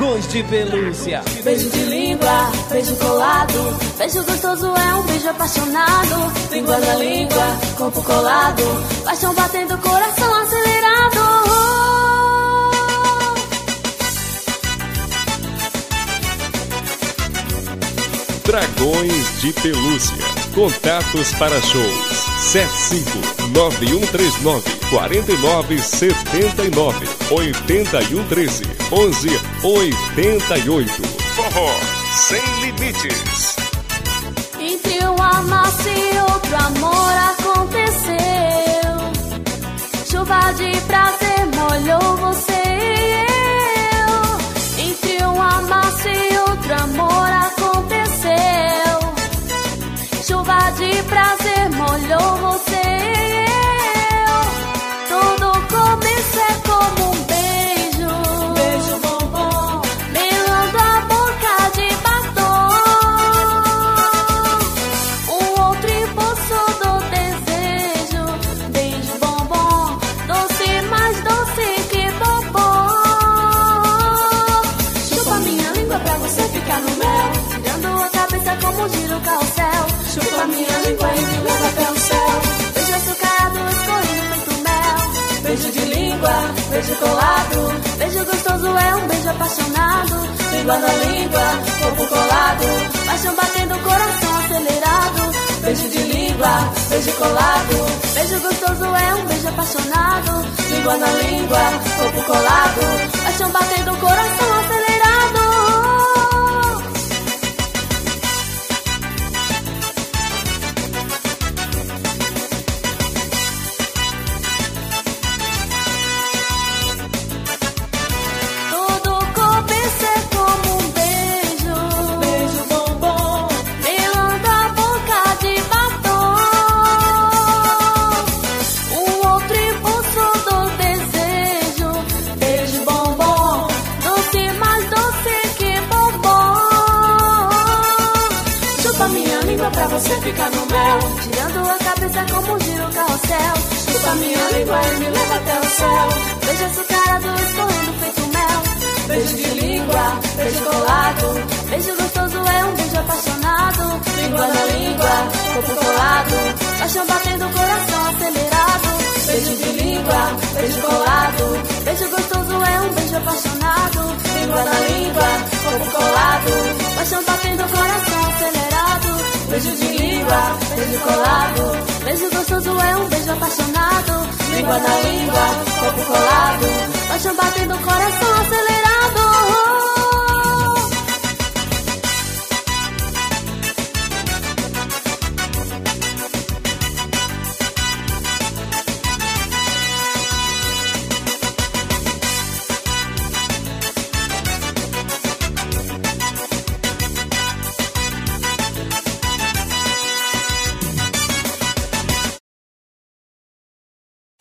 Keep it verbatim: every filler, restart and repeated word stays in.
Dragões de Pelúcia. Beijo de língua, beijo colado, beijo gostoso é um beijo apaixonado. Língua na língua, corpo colado, paixão batendo, coração acelerado. Dragões de Pelúcia. Contatos para shows sete cinco nove um três nove quatro nove sete nove oito um três onze oitenta e oito. Forró sem limites. Entre um amasso e outro amor aconteceu. Chuva de prazer molhou você e eu. Entre um amasso e outro amor aconteceu. Chuva de prazer molhou você e eu. Todo começo é como um beijo, beijo bombom, melando a boca de batom. Um outro impulso do desejo, beijo bombom, doce mais doce que bombom. Chupa minha língua pra você ficar no mel, tirando a cabeça como gira o carrossel. Chupa minha língua e me leva até o céu. Beijo açucarado, escorrendo feito mel. Beijo de língua, beijo colado, beijo gostoso é um beijo apaixonado. Língua na língua, corpo colado, paixão batendo, coração acelerado. Beijo de língua, beijo colado, beijo gostoso é um beijo apaixonado. Língua na língua, corpo colado, paixão batendo, coração acelerado. Pra você ficar no mel, tirando a cabeça como gira o carrossel. Chupa minha língua e me leva até o céu. Beijo açucarado, escorrendo feito mel. Beijo de língua, beijo colado, beijo gostoso é um beijo apaixonado. Língua na língua, corpo colado, paixão batendo, coração acelerado. Beijo de língua, beijo colado, beijo gostoso é um beijo apaixonado. Língua na língua, corpo colado, paixão batendo, coração acelerado. Beijo de língua, beijo colado, beijo gostoso é um beijo apaixonado. Língua na língua, corpo colado, paixão batendo, coração acelerado.